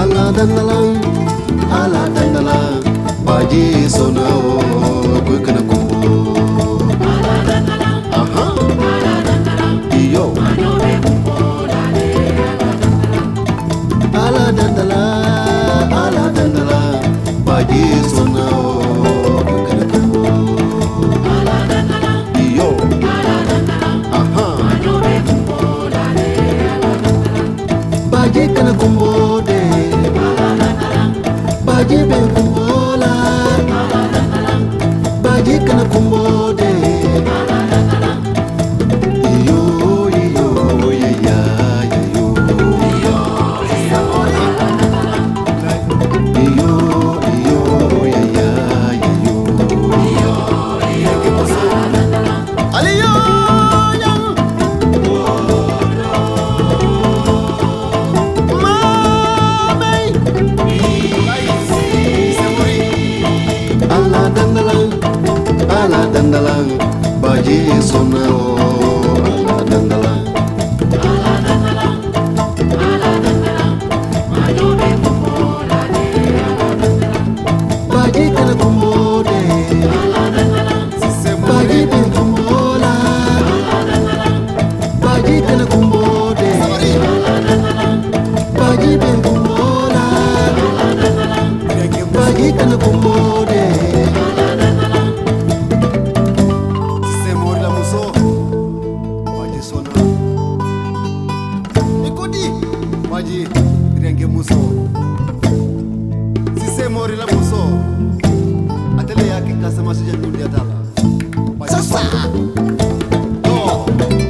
ala dandala, baji sona o kwe kana kumbo. Aha, iyo. Ala dandala, baji sona o kwe kana kumbo. Iyo. Aha, baji kana kumbo de. Baji ben kumbola, baji kana kumbode. Iyo iyo ya ya yo. Iyo iyo ya ya yo. Aliyo ya. Ala dandalang, baji sona o. Ala dandalang, baji kana kumbode. Baji ben kumbola, baji kana kumbode. Baji ben kumbola, baji kana kumbode. Baji direnge muso, si se mori la muso, atele yake kasema sija dunia dala. Sasa, no.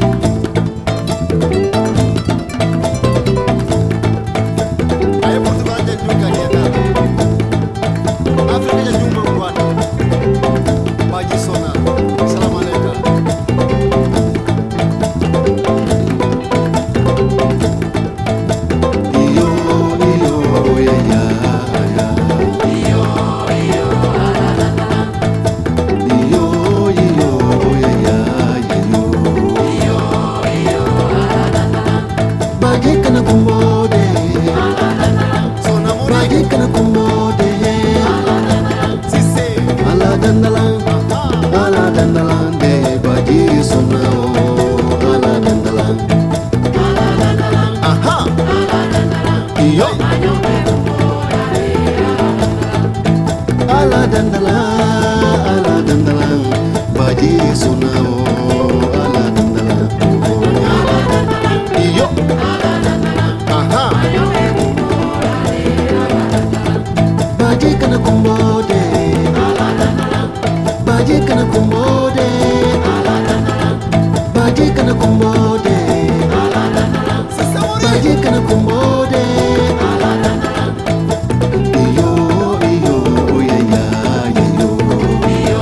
Ayo Portugal je juga dia dala. Afrika je juga buat. Baji sona, salam alaikum. Baji kana kumbode, baji kana kumbode. Ala dandalang de baji sona o. Ala dandalang, aha, iyo. Ala dandalang, baji sona o. Ala dandalang, iyo. Aha, baji kana kumbode, baji kana kumbode, baji kana kumbode, baji kana kumbode. Iyo iyo ya ya yo. Iyo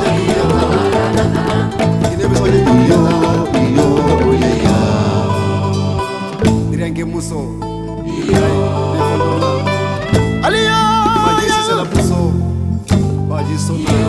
iyo ya ya. Direnge muso. Aliya. Baji sisa la muso. Baji sona.